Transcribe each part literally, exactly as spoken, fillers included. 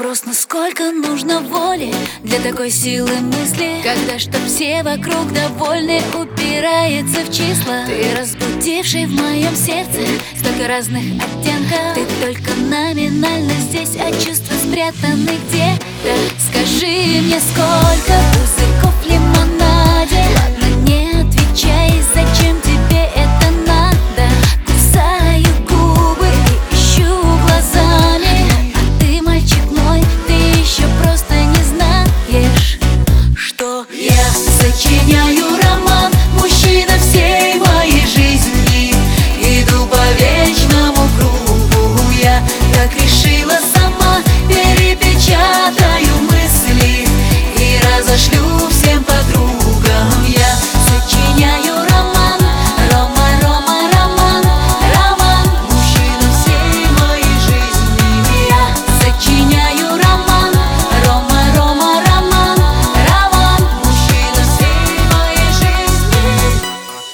Вопрос, насколько нужно воли для такой силы мысли, когда чтоб все вокруг довольны упирается в числа. Ты разбудивший в моем сердце столько разных оттенков. Ты только номинально здесь, а чувства спрятаны где-то. Скажи мне, сколько пузырьков в лимонаде? Ладно, не отвечай, зачем тебе это надо? Кусаю губы и ищу глазами, а ты, мальчик мой, ты еще просто не знаешь, что я сочиняю роман, мужчина всей моей жизни. Иду по вечному кругу, я так решила сама. Перепечатаю мысли и разошлю всем подругам. Я сочиняю роман, Рома, Рома, роман, роман, мужчина всей моей жизни. Я сочиняю роман, Рома, Рома, роман, роман, мужчина всей моей жизни.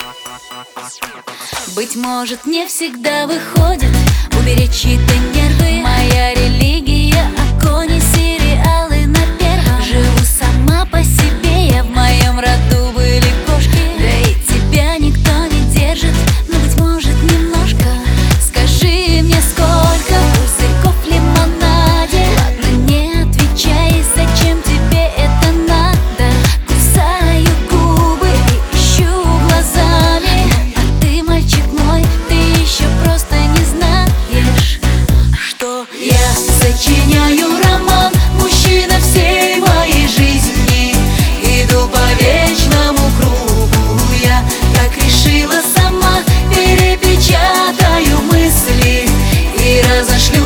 Быть может, не всегда выходит уберечь чьи-то нервы. Моя религия — огонь и сериалы на первом. Живу сама по себе, я в моем роду были кошки. Да и тебя никто не держит, но, быть может, немножко. Скажи мне, сколько пузырьков в лимонаде? Ладно, не отвечай, зачем тебе это надо? Кусаю губы и ищу глазами, а ты, мальчик мой, ты еще просто не знаешь, что я сочиняю роман, мужчина всей моей жизни. Иду по вечному кругу, я так решила сама. Перепечатаю мысли и разошлю